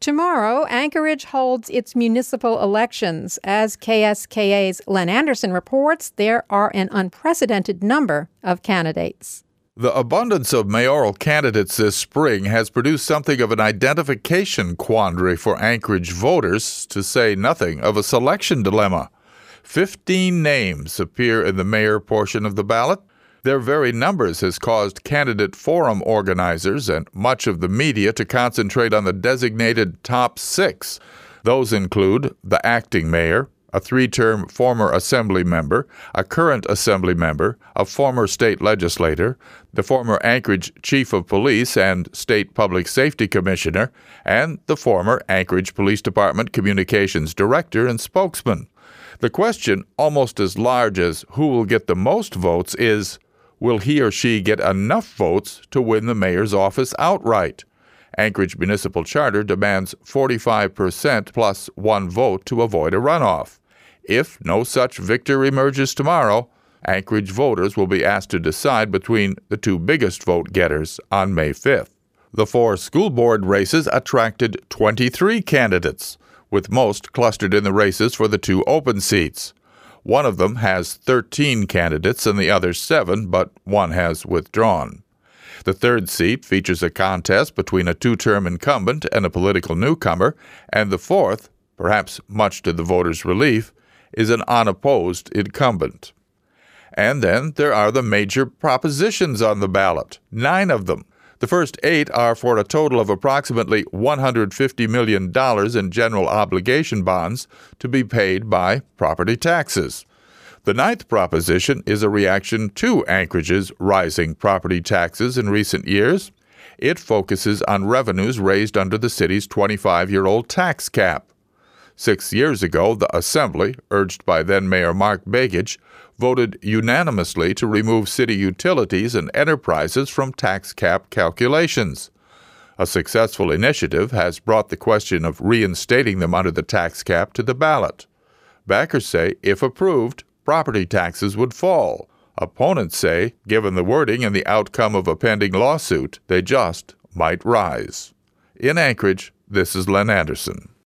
Tomorrow, Anchorage holds its municipal elections. As KSKA's Len Anderson reports, there are an unprecedented number of candidates. The abundance of mayoral candidates this spring has produced something of an identification quandary for Anchorage voters, to say nothing of a selection dilemma. 15 names appear in the mayor portion of the ballot. Their very numbers has caused candidate forum organizers and much of the media to concentrate on the designated top 6. Those include the acting mayor, a 3-term former assembly member, a current assembly member, a former state legislator, the former Anchorage chief of police and state public safety commissioner, and the former Anchorage Police Department communications director and spokesman. The question, almost as large as who will get the most votes, is, will he or she get enough votes to win the mayor's office outright? Anchorage Municipal Charter demands 45% plus 1 vote to avoid a runoff. If no such victor emerges tomorrow, Anchorage voters will be asked to decide between the 2 biggest vote getters on May 5th. The 4 school board races attracted 23 candidates, with most clustered in the races for the 2 open seats. One of them has 13 candidates and the other 7, but one has withdrawn. The 3rd seat features a contest between a 2-term incumbent and a political newcomer, and the 4th, perhaps much to the voters' relief, is an unopposed incumbent. And then there are the major propositions on the ballot, 9 of them. The first 8 are for a total of approximately $150 million in general obligation bonds to be paid by property taxes. The 9th proposition is a reaction to Anchorage's rising property taxes in recent years. It focuses on revenues raised under the city's 25-year-old tax cap. 6 years ago, the Assembly, urged by then-Mayor Mark Begich, voted unanimously to remove city utilities and enterprises from tax cap calculations. A successful initiative has brought the question of reinstating them under the tax cap to the ballot. Backers say, if approved, property taxes would fall. Opponents say, given the wording and the outcome of a pending lawsuit, they just might rise. In Anchorage, this is Len Anderson.